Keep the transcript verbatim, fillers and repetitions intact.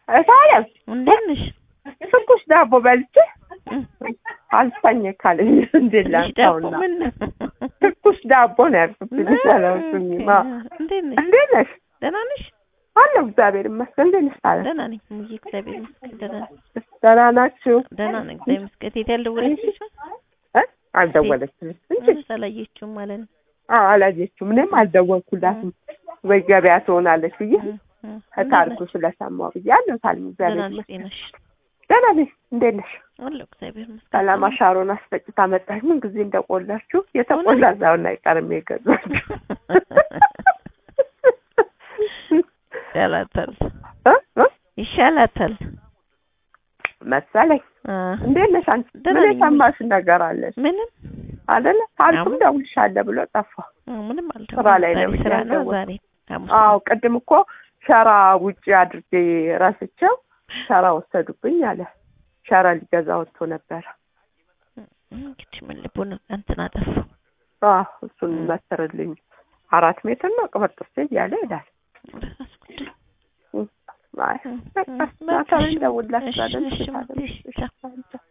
እታለም እንዴት ነሽ? ትኩስ ዳቦ በልቼ አልፈኝ ካለኝ እንዴት ላንሳውና ትኩስ ዳቦ ነው ያልኩት። ሰላምኝ ማ እንዴት ነሽ? እንዴት ነሽ? ደህና ነሽ? አለሁ እግዚአብሔር ይመስገን። እንዴት ነሽ? ታዲያ ደህና ነኝ ሙዬ እግዚአብሔር ይመስገን። ደህና ደህና ናችሁ? ደህና ነኝ እግዚአብሔር ይመስገን። የት ያልደወለችሽ? እ አልደወለችም እንጂ አላየችውም ማለት ነው። አዎ አላየችውም። እኔም አልደወልኩላትም ወይ ገበያ ትሆናለች ብዬ ከታሪኩ ስለሰማሁ ብያለሁ። ታልም እግዚአብሔር ይመስገን። ደህና ነሽ? እንዴት ነሽ? አለሁ እግዚአብሔር ይመስገን። ሰላም አሻሮን አስፈጭታ መጣች። ምን ጊዜ እንደቆላችሁ የተቆላዛውና አይቀርም የገዛችሁ ይሻላታል ይሻላታል መሰለኝ። እንዴት ነሽ አንቺ? ምን የሰማሽ ነገር አለሽ? ምንም አይደለ? ታሪኩም ደውልሻለሁ ብሎ ጠፋ። ምንም አልደወለም። ስራ ላይ ነው ስራ ነው ዛሬ። አዎ ቅድም እኮ ሸራ ውጪ አድርጌ ረስቼው ሸራ ወሰዱብኝ አለ። ሸራ ሊገዛ ወጥቶ ነበር። እንግዲህ ምን ልቦና እንትን አጠፋ። አዎ እሱን መስርልኝ አራት ሜትር ነው ቅበጥስ እያለ ይላል። አይ በቃ ማታ እንደውላችሁ አይደል?